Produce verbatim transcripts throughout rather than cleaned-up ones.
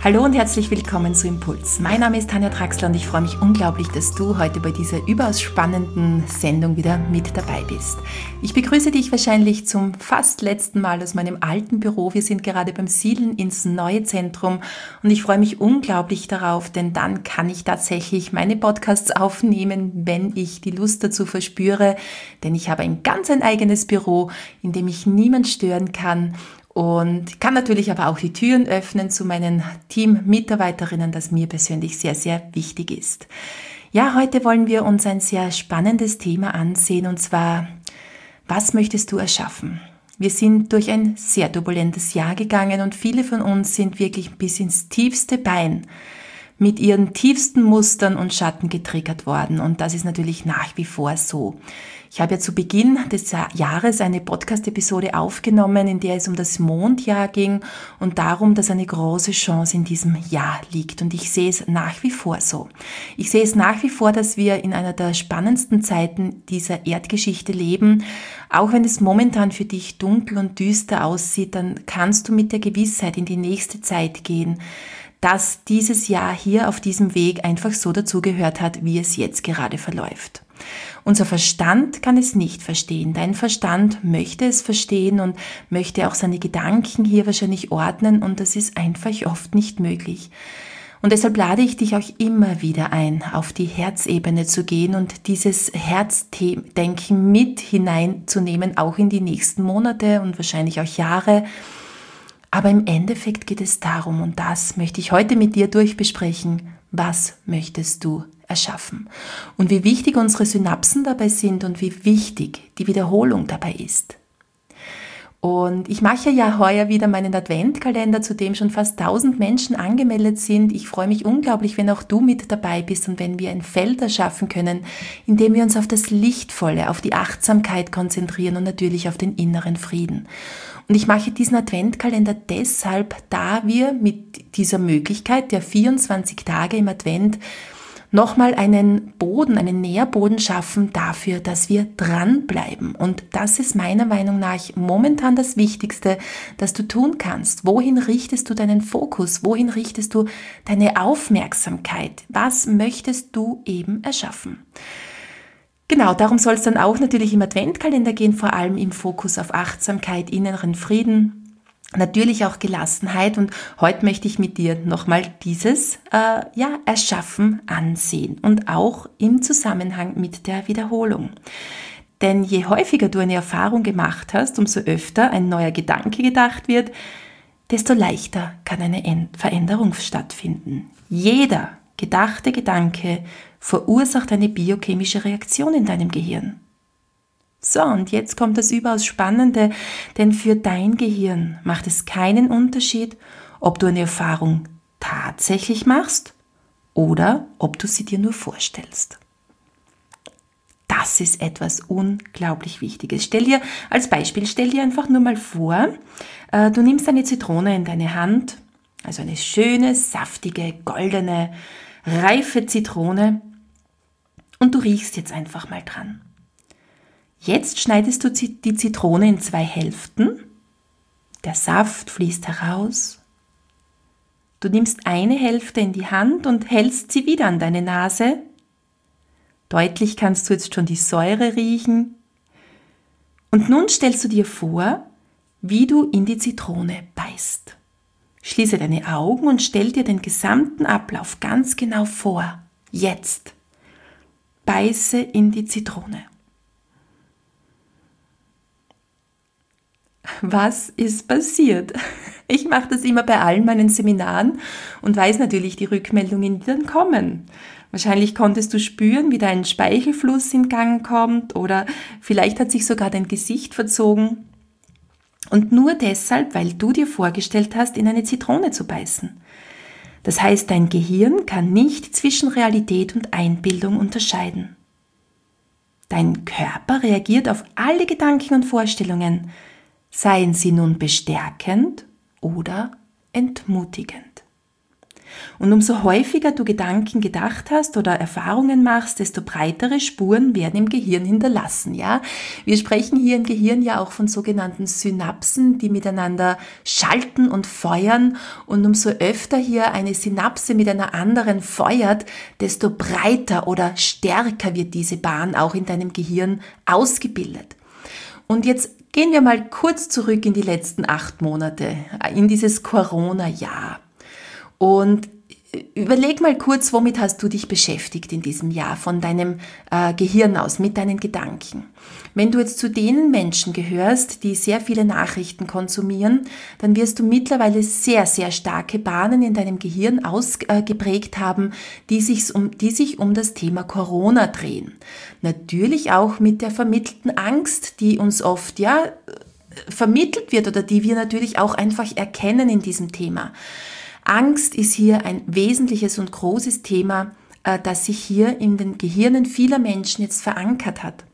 Hallo und herzlich willkommen zu Impuls. Mein Name ist Tanja Traxler und ich freue mich unglaublich, dass du heute bei dieser überaus spannenden Sendung wieder mit dabei bist. Ich begrüße dich wahrscheinlich zum fast letzten Mal aus meinem alten Büro. Wir sind gerade beim Siedeln ins neue Zentrum und ich freue mich unglaublich darauf, denn dann kann ich tatsächlich meine Podcasts aufnehmen, wenn ich die Lust dazu verspüre, denn ich habe ein ganz ein eigenes Büro, in dem ich niemand stören kann. Und kann natürlich aber auch die Türen öffnen zu meinen Team-Mitarbeiterinnen, das mir persönlich sehr, sehr wichtig ist. Ja, heute wollen wir uns ein sehr spannendes Thema ansehen, und zwar, was möchtest du erschaffen? Wir sind durch ein sehr turbulentes Jahr gegangen und viele von uns sind wirklich bis ins tiefste Bein mit ihren tiefsten Mustern und Schatten getriggert worden. Und das ist natürlich nach wie vor so. Ich habe ja zu Beginn des Jahres eine Podcast-Episode aufgenommen, in der es um das Mondjahr ging und darum, dass eine große Chance in diesem Jahr liegt. Und ich sehe es nach wie vor so. Ich sehe es nach wie vor, dass wir in einer der spannendsten Zeiten dieser Erdgeschichte leben. Auch wenn es momentan für dich dunkel und düster aussieht, dann kannst du mit der Gewissheit in die nächste Zeit gehen, dass dieses Jahr hier auf diesem Weg einfach so dazugehört hat, wie es jetzt gerade verläuft. Unser Verstand kann es nicht verstehen. Dein Verstand möchte es verstehen und möchte auch seine Gedanken hier wahrscheinlich ordnen, und das ist einfach oft nicht möglich. Und deshalb lade ich dich auch immer wieder ein, auf die Herzebene zu gehen und dieses Herzdenken mit hineinzunehmen, auch in die nächsten Monate und wahrscheinlich auch Jahre. Aber im Endeffekt geht es darum, und das möchte ich heute mit dir durchbesprechen: Was möchtest du erschaffen? Und wie wichtig unsere Synapsen dabei sind und wie wichtig die Wiederholung dabei ist. Und ich mache ja heuer wieder meinen Adventkalender, zu dem schon fast tausend Menschen angemeldet sind. Ich freue mich unglaublich, wenn auch du mit dabei bist und wenn wir ein Feld erschaffen können, in dem wir uns auf das Lichtvolle, auf die Achtsamkeit konzentrieren und natürlich auf den inneren Frieden. Und ich mache diesen Adventkalender deshalb, da wir mit dieser Möglichkeit der vierundzwanzig Tage im Advent nochmal einen Boden, einen Nährboden schaffen dafür, dass wir dranbleiben. Und das ist meiner Meinung nach momentan das Wichtigste, das du tun kannst. Wohin richtest du deinen Fokus? Wohin richtest du deine Aufmerksamkeit? Was möchtest du eben erschaffen? Genau, darum soll es dann auch natürlich im Adventkalender gehen, vor allem im Fokus auf Achtsamkeit, inneren Frieden. Natürlich auch Gelassenheit, und heute möchte ich mit dir nochmal dieses äh, ja, Erschaffen ansehen und auch im Zusammenhang mit der Wiederholung. Denn je häufiger du eine Erfahrung gemacht hast, umso öfter ein neuer Gedanke gedacht wird, desto leichter kann eine Veränderung stattfinden. Jeder gedachte Gedanke verursacht eine biochemische Reaktion in deinem Gehirn. So, und jetzt kommt das überaus Spannende, denn für dein Gehirn macht es keinen Unterschied, ob du eine Erfahrung tatsächlich machst oder ob du sie dir nur vorstellst. Das ist etwas unglaublich Wichtiges. Stell dir als Beispiel, stell dir einfach nur mal vor, du nimmst eine Zitrone in deine Hand, also eine schöne, saftige, goldene, reife Zitrone, und du riechst jetzt einfach mal dran. Jetzt schneidest du die Zitrone in zwei Hälften. Der Saft fließt heraus. Du nimmst eine Hälfte in die Hand und hältst sie wieder an deine Nase. Deutlich kannst du jetzt schon die Säure riechen. Und nun stellst du dir vor, wie du in die Zitrone beißt. Schließe deine Augen und stell dir den gesamten Ablauf ganz genau vor. Jetzt. Beiße in die Zitrone. Was ist passiert? Ich mache das immer bei allen meinen Seminaren und weiß natürlich die Rückmeldungen, die dann kommen. Wahrscheinlich konntest du spüren, wie dein Speichelfluss in Gang kommt, oder vielleicht hat sich sogar dein Gesicht verzogen. Und nur deshalb, weil du dir vorgestellt hast, in eine Zitrone zu beißen. Das heißt, dein Gehirn kann nicht zwischen Realität und Einbildung unterscheiden. Dein Körper reagiert auf alle Gedanken und Vorstellungen, seien sie nun bestärkend oder entmutigend. Und umso häufiger du Gedanken gedacht hast oder Erfahrungen machst, desto breitere Spuren werden im Gehirn hinterlassen, ja. Wir sprechen hier im Gehirn ja auch von sogenannten Synapsen, die miteinander schalten und feuern. Und umso öfter hier eine Synapse mit einer anderen feuert, desto breiter oder stärker wird diese Bahn auch in deinem Gehirn ausgebildet. Und jetzt gehen wir mal kurz zurück in die letzten acht Monate, in dieses Corona-Jahr. Und überleg mal kurz, womit hast du dich beschäftigt in diesem Jahr von deinem äh, Gehirn aus, mit deinen Gedanken. Wenn du jetzt zu den Menschen gehörst, die sehr viele Nachrichten konsumieren, dann wirst du mittlerweile sehr, sehr starke Bahnen in deinem Gehirn ausgeprägt äh, haben, die sich, um, die sich um das Thema Corona drehen. Natürlich auch mit der vermittelten Angst, die uns oft ja vermittelt wird oder die wir natürlich auch einfach erkennen in diesem Thema. Angst ist hier ein wesentliches und großes Thema, das sich hier in den Gehirnen vieler Menschen jetzt verankert hat.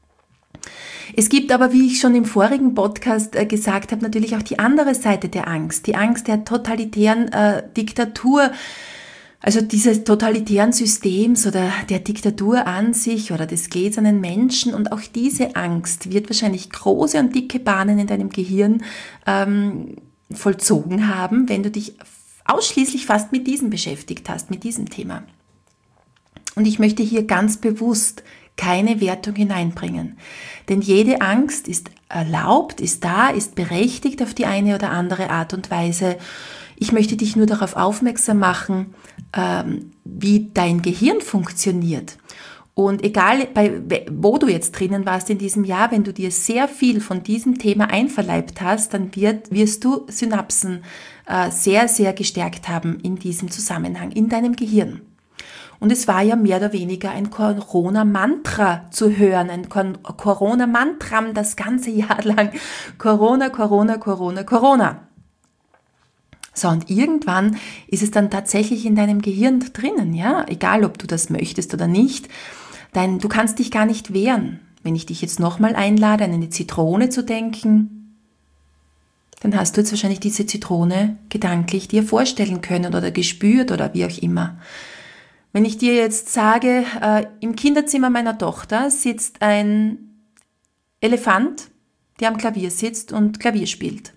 Es gibt aber, wie ich schon im vorigen Podcast gesagt habe, natürlich auch die andere Seite der Angst, die Angst der totalitären äh, Diktatur, also dieses totalitären Systems oder der Diktatur an sich oder des gläsernen Menschen. Und auch diese Angst wird wahrscheinlich große und dicke Bahnen in deinem Gehirn ähm, vollzogen haben, wenn du dich ausschließlich fast mit diesem beschäftigt hast, mit diesem Thema. Und ich möchte hier ganz bewusst keine Wertung hineinbringen. Denn jede Angst ist erlaubt, ist da, ist berechtigt auf die eine oder andere Art und Weise. Ich möchte dich nur darauf aufmerksam machen, ähm, wie dein Gehirn funktioniert. Und egal, bei, wo du jetzt drinnen warst in diesem Jahr, wenn du dir sehr viel von diesem Thema einverleibt hast, dann wird, wirst du Synapsen äh, sehr, sehr gestärkt haben in diesem Zusammenhang, in deinem Gehirn. Und es war ja mehr oder weniger ein Corona-Mantra zu hören, ein Corona-Mantram das ganze Jahr lang. Corona, Corona, Corona, Corona. So, und irgendwann ist es dann tatsächlich in deinem Gehirn drinnen, ja, egal ob du das möchtest oder nicht. Dein, du kannst dich gar nicht wehren. Wenn ich dich jetzt nochmal einlade, an eine Zitrone zu denken, dann hast du jetzt wahrscheinlich diese Zitrone gedanklich dir vorstellen können oder gespürt oder wie auch immer. Wenn ich dir jetzt sage, äh, im Kinderzimmer meiner Tochter sitzt ein Elefant, der am Klavier sitzt und Klavier spielt.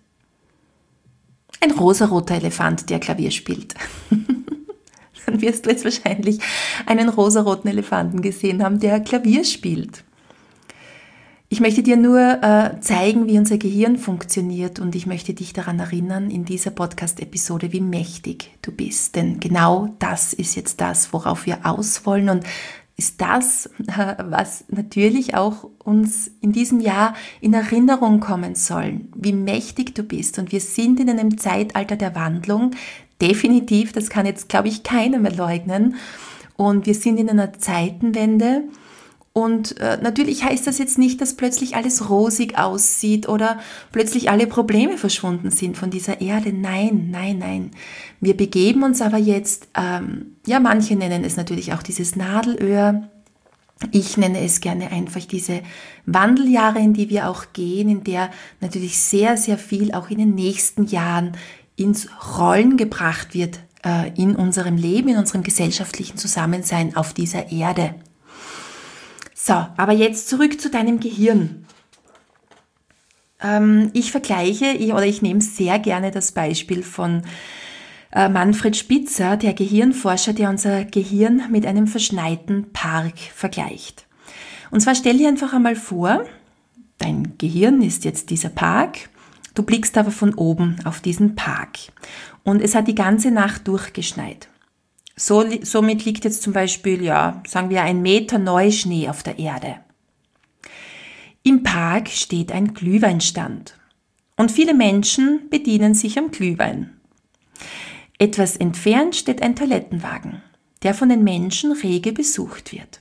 Ein rosaroter Elefant, der Klavier spielt. Dann wirst du jetzt wahrscheinlich einen rosaroten Elefanten gesehen haben, der Klavier spielt. Ich möchte dir nur äh, zeigen, wie unser Gehirn funktioniert und ich möchte dich daran erinnern, in dieser Podcast-Episode, wie mächtig du bist. Denn genau das ist jetzt das, worauf wir aus wollen und ist das, äh, was natürlich auch uns in diesem Jahr in Erinnerung kommen soll, wie mächtig du bist. Und wir sind in einem Zeitalter der Wandlung, definitiv, das kann jetzt, glaube ich, keiner mehr leugnen. Und wir sind in einer Zeitenwende. Und äh, natürlich heißt das jetzt nicht, dass plötzlich alles rosig aussieht oder plötzlich alle Probleme verschwunden sind von dieser Erde. Nein, nein, nein. Wir begeben uns aber jetzt, ähm, ja, manche nennen es natürlich auch dieses Nadelöhr. Ich nenne es gerne einfach diese Wandeljahre, in die wir auch gehen, in der natürlich sehr, sehr viel auch in den nächsten Jahren ins Rollen gebracht wird äh, in unserem Leben, in unserem gesellschaftlichen Zusammensein auf dieser Erde. So, aber jetzt zurück zu deinem Gehirn. Ähm, ich vergleiche ich, oder ich nehme sehr gerne das Beispiel von äh, Manfred Spitzer, der Gehirnforscher, der unser Gehirn mit einem verschneiten Park vergleicht. Und zwar stell dir einfach einmal vor, dein Gehirn ist jetzt dieser Park, du blickst aber von oben auf diesen Park und es hat die ganze Nacht durchgeschneit. So, somit liegt jetzt zum Beispiel, ja, sagen wir, ein Meter Neuschnee auf der Erde. Im Park steht ein Glühweinstand und viele Menschen bedienen sich am Glühwein. Etwas entfernt steht ein Toilettenwagen, der von den Menschen rege besucht wird.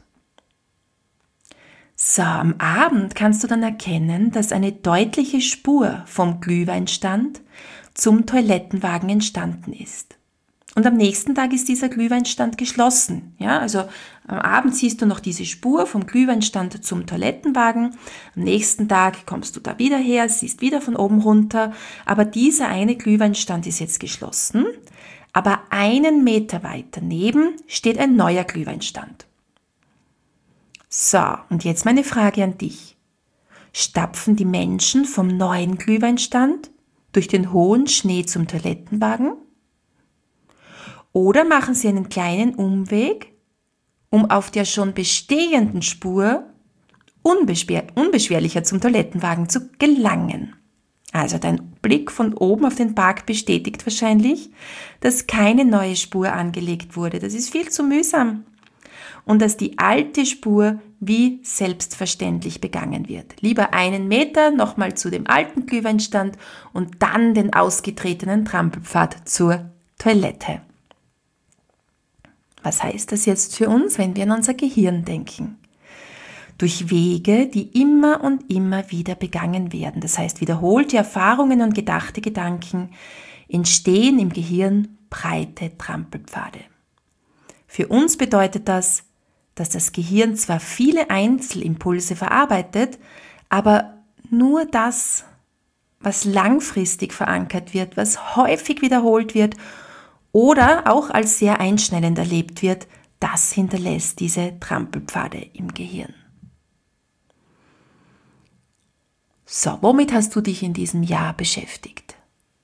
So, am Abend kannst du dann erkennen, dass eine deutliche Spur vom Glühweinstand zum Toilettenwagen entstanden ist. Und am nächsten Tag ist dieser Glühweinstand geschlossen. Ja, also am Abend siehst du noch diese Spur vom Glühweinstand zum Toilettenwagen. Am nächsten Tag kommst du da wieder her, siehst wieder von oben runter. Aber dieser eine Glühweinstand ist jetzt geschlossen. aber einen Meter weiter neben steht ein neuer Glühweinstand. So, und jetzt meine Frage an dich. Stapfen die Menschen vom neuen Glühweinstand durch den hohen Schnee zum Toilettenwagen? Oder machen sie einen kleinen Umweg, um auf der schon bestehenden Spur unbeschwer- unbeschwerlicher zum Toilettenwagen zu gelangen? Also dein Blick von oben auf den Park bestätigt wahrscheinlich, dass keine neue Spur angelegt wurde. Das ist viel zu mühsam. Und dass die alte Spur wie selbstverständlich begangen wird. Lieber einen Meter nochmal zu dem alten Glühweinstand und dann den ausgetretenen Trampelpfad zur Toilette. Was heißt das jetzt für uns, wenn wir an unser Gehirn denken? Durch Wege, die immer und immer wieder begangen werden. Das heißt, wiederholte Erfahrungen und gedachte Gedanken entstehen im Gehirn breite Trampelpfade. Für uns bedeutet das, dass das Gehirn zwar viele Einzelimpulse verarbeitet, aber nur das, was langfristig verankert wird, was häufig wiederholt wird oder auch als sehr einschneidend erlebt wird, das hinterlässt diese Trampelpfade im Gehirn. So, womit hast du dich in diesem Jahr beschäftigt?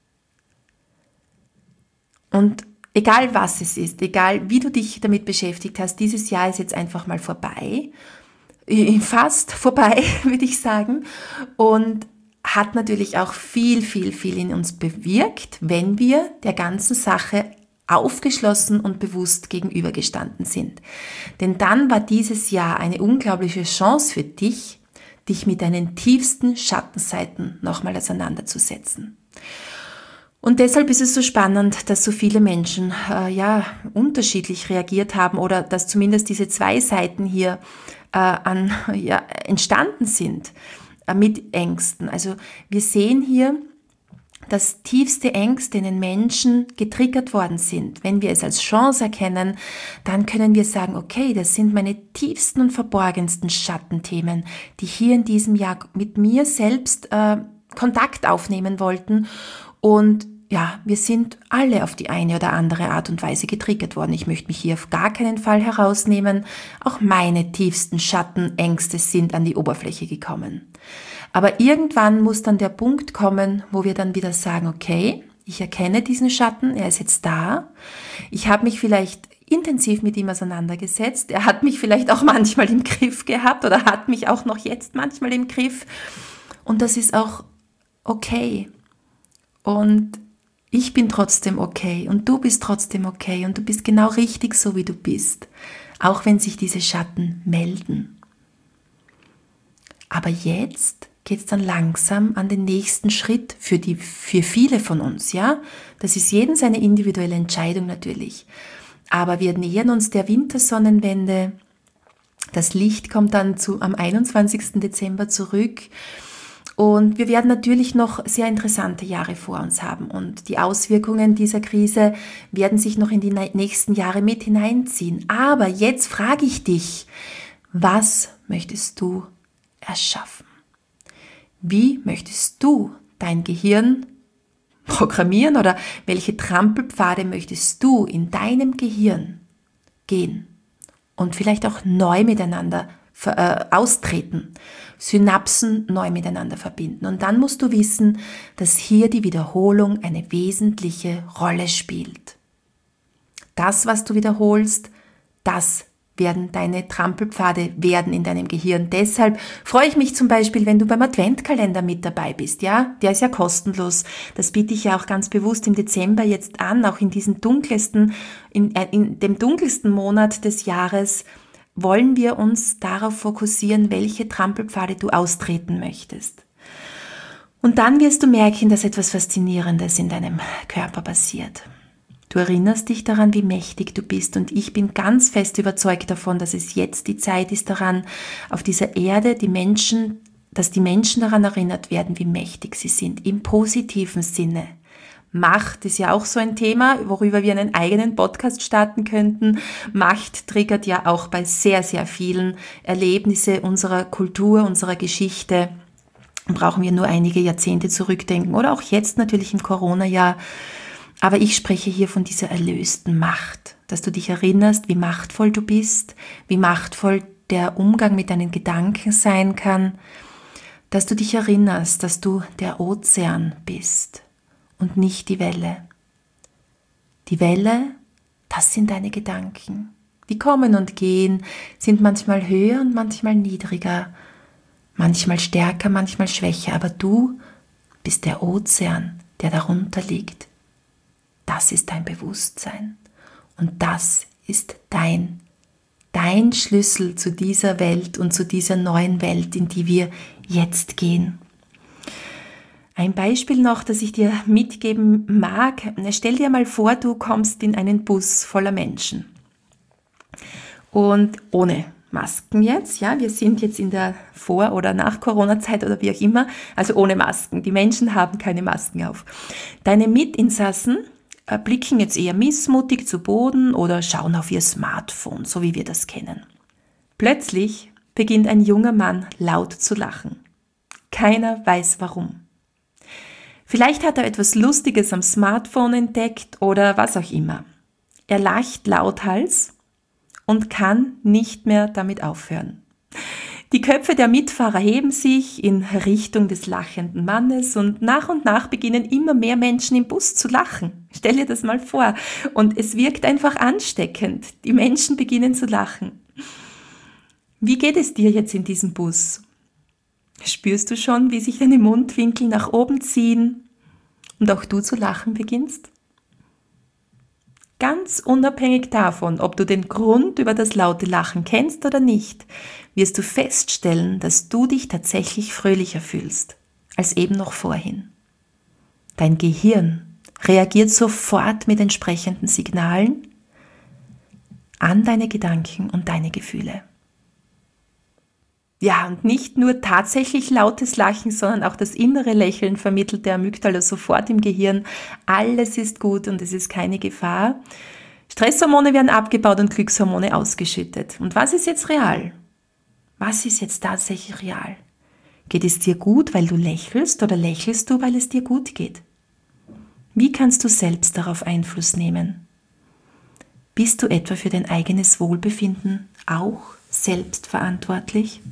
Und egal was es ist, egal wie du dich damit beschäftigt hast, dieses Jahr ist jetzt einfach mal vorbei, fast vorbei, würde ich sagen, und hat natürlich auch viel, viel, viel in uns bewirkt, wenn wir der ganzen Sache aufgeschlossen und bewusst gegenübergestanden sind. Denn dann war dieses Jahr eine unglaubliche Chance für dich, dich mit deinen tiefsten Schattenseiten nochmal auseinanderzusetzen. Und deshalb ist es so spannend, dass so viele Menschen äh, ja unterschiedlich reagiert haben oder dass zumindest diese zwei Seiten hier äh, an, ja, entstanden sind äh, mit Ängsten. Also wir sehen hier, dass tiefste Ängste in den Menschen getriggert worden sind. Wenn wir es als Chance erkennen, dann können wir sagen, okay, das sind meine tiefsten und verborgensten Schattenthemen, die hier in diesem Jahr mit mir selbst äh, Kontakt aufnehmen wollten. Und ja, wir sind alle auf die eine oder andere Art und Weise getriggert worden. Ich möchte mich hier auf gar keinen Fall herausnehmen. Auch meine tiefsten Schattenängste sind an die Oberfläche gekommen. Aber irgendwann muss dann der Punkt kommen, wo wir dann wieder sagen, okay, ich erkenne diesen Schatten, er ist jetzt da. Ich habe mich vielleicht intensiv mit ihm auseinandergesetzt. Er hat mich vielleicht auch manchmal im Griff gehabt oder hat mich auch noch jetzt manchmal im Griff. Und das ist auch okay. Und ich bin trotzdem okay und du bist trotzdem okay und du bist genau richtig so, wie du bist. Auch wenn sich diese Schatten melden. Aber jetzt geht es dann langsam an den nächsten Schritt für, die, für viele von uns, ja? Das ist jedem seine individuelle Entscheidung natürlich. Aber wir nähern uns der Wintersonnenwende. Das Licht kommt dann zu, am einundzwanzigsten Dezember zurück. Und wir werden natürlich noch sehr interessante Jahre vor uns haben. Und die Auswirkungen dieser Krise werden sich noch in die nächsten Jahre mit hineinziehen. Aber jetzt frage ich dich, was möchtest du erschaffen? Wie möchtest du dein Gehirn programmieren oder welche Trampelpfade möchtest du in deinem Gehirn gehen und vielleicht auch neu miteinander äh, austreten, Synapsen neu miteinander verbinden? Und dann musst du wissen, dass hier die Wiederholung eine wesentliche Rolle spielt. Das, was du wiederholst, das werden deine Trampelpfade werden in deinem Gehirn. Deshalb freue ich mich zum Beispiel, wenn du beim Adventkalender mit dabei bist. Ja, der ist ja kostenlos. Das biete ich ja auch ganz bewusst im Dezember jetzt an, auch in diesem dunkelsten, in, äh, in dem dunkelsten Monat des Jahres wollen wir uns darauf fokussieren, welche Trampelpfade du austreten möchtest. Und dann wirst du merken, dass etwas Faszinierendes in deinem Körper passiert. Du erinnerst dich daran, wie mächtig du bist, und ich bin ganz fest überzeugt davon, dass es jetzt die Zeit ist daran, auf dieser Erde die Menschen, dass die Menschen daran erinnert werden, wie mächtig sie sind, im positiven Sinne. Macht ist ja auch so ein Thema, worüber wir einen eigenen Podcast starten könnten. Macht triggert ja auch bei sehr, sehr vielen Erlebnissen unserer Kultur, unserer Geschichte. Brauchen wir nur einige Jahrzehnte zurückdenken oder auch jetzt natürlich im Corona-Jahr. Aber ich spreche hier von dieser erlösten Macht, dass du dich erinnerst, wie machtvoll du bist, wie machtvoll der Umgang mit deinen Gedanken sein kann, dass du dich erinnerst, dass du der Ozean bist und nicht die Welle. Die Welle, das sind deine Gedanken. Die kommen und gehen, sind manchmal höher und manchmal niedriger, manchmal stärker, manchmal schwächer, aber du bist der Ozean, der darunter liegt. Das ist dein Bewusstsein und das ist dein, dein Schlüssel zu dieser Welt und zu dieser neuen Welt, in die wir jetzt gehen. Ein Beispiel noch, das ich dir mitgeben mag. Stell dir mal vor, du kommst in einen Bus voller Menschen und ohne Masken jetzt, ja, wir sind jetzt in der Vor- oder Nach-Corona-Zeit oder wie auch immer, also ohne Masken. Die Menschen haben keine Masken auf. Deine Mitinsassen äh, blicken jetzt eher missmutig zu Boden oder schauen auf ihr Smartphone, so wie wir das kennen. Plötzlich beginnt ein junger Mann laut zu lachen. Keiner weiß warum. Vielleicht hat er etwas Lustiges am Smartphone entdeckt oder was auch immer. Er lacht lauthals und kann nicht mehr damit aufhören. Die Köpfe der Mitfahrer heben sich in Richtung des lachenden Mannes und nach und nach beginnen immer mehr Menschen im Bus zu lachen. Stell dir das mal vor. Und es wirkt einfach ansteckend. Die Menschen beginnen zu lachen. Wie geht es dir jetzt in diesem Bus? Spürst du schon, wie sich deine Mundwinkel nach oben ziehen und auch du zu lachen beginnst? Ganz unabhängig davon, ob du den Grund über das laute Lachen kennst oder nicht, wirst du feststellen, dass du dich tatsächlich fröhlicher fühlst als eben noch vorhin. Dein Gehirn reagiert sofort mit entsprechenden Signalen an deine Gedanken und deine Gefühle. Ja, und nicht nur tatsächlich lautes Lachen, sondern auch das innere Lächeln vermittelt der Amygdala sofort im Gehirn. Alles ist gut und es ist keine Gefahr. Stresshormone werden abgebaut und Glückshormone ausgeschüttet. Und was ist jetzt real? Was ist jetzt tatsächlich real? Geht es dir gut, weil du lächelst, oder lächelst du, weil es dir gut geht? Wie kannst du selbst darauf Einfluss nehmen? Bist du etwa für dein eigenes Wohlbefinden auch selbst verantwortlich?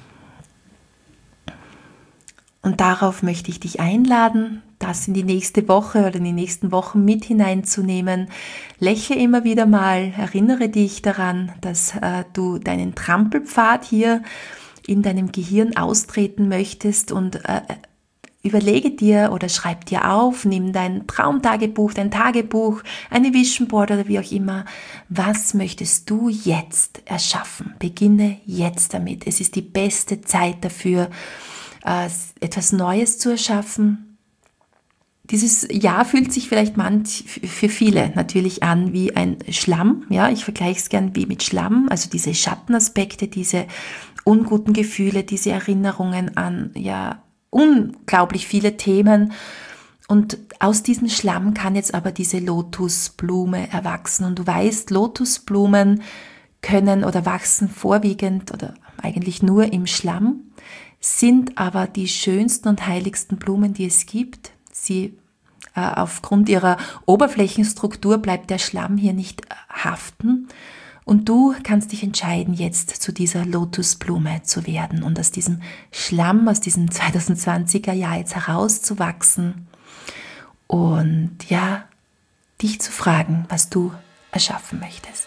Und darauf möchte ich dich einladen, das in die nächste Woche oder in die nächsten Wochen mit hineinzunehmen. Lächle immer wieder mal, erinnere dich daran, dass äh, du deinen Trampelpfad hier in deinem Gehirn austreten möchtest und äh, überlege dir oder schreib dir auf, nimm dein Traumtagebuch, dein Tagebuch, eine Vision Board oder wie auch immer. Was möchtest du jetzt erschaffen? Beginne jetzt damit. Es ist die beste Zeit dafür, etwas Neues zu erschaffen. Dieses Jahr fühlt sich vielleicht manch, für viele natürlich an wie ein Schlamm. Ja, ich vergleiche es gern wie mit Schlamm, also diese Schattenaspekte, diese unguten Gefühle, diese Erinnerungen an ja unglaublich viele Themen. Und aus diesem Schlamm kann jetzt aber diese Lotusblume erwachsen. Und du weißt, Lotusblumen können oder wachsen vorwiegend oder eigentlich nur im Schlamm, sind aber die schönsten und heiligsten Blumen, die es gibt. Sie, äh, aufgrund ihrer Oberflächenstruktur bleibt der Schlamm hier nicht äh, haften. Und du kannst dich entscheiden, jetzt zu dieser Lotusblume zu werden und aus diesem Schlamm, aus diesem zweitausendzwanziger Jahr jetzt herauszuwachsen und ja, dich zu fragen, was du erschaffen möchtest.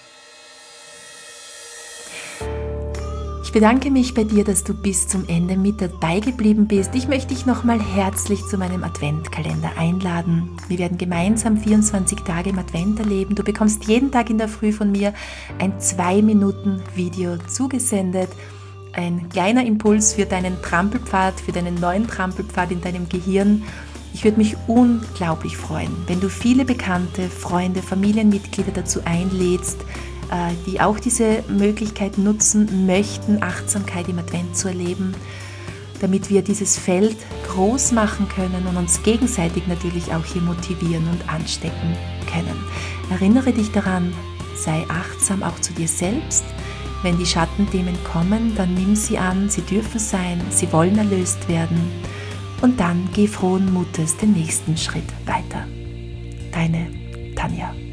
Ich bedanke mich bei dir, dass du bis zum Ende mit dabei geblieben bist. Ich möchte dich nochmal herzlich zu meinem Adventkalender einladen. Wir werden gemeinsam vierundzwanzig Tage im Advent erleben. Du bekommst jeden Tag in der Früh von mir ein zwei Minuten Video zugesendet. Ein kleiner Impuls für deinen Trampelpfad, für deinen neuen Trampelpfad in deinem Gehirn. Ich würde mich unglaublich freuen, wenn du viele Bekannte, Freunde, Familienmitglieder dazu einlädst, die auch diese Möglichkeit nutzen möchten, Achtsamkeit im Advent zu erleben, damit wir dieses Feld groß machen können und uns gegenseitig natürlich auch hier motivieren und anstecken können. Erinnere dich daran, sei achtsam auch zu dir selbst. Wenn die Schattenthemen kommen, dann nimm sie an, sie dürfen sein, sie wollen erlöst werden und dann geh frohen Mutes den nächsten Schritt weiter. Deine Tanja.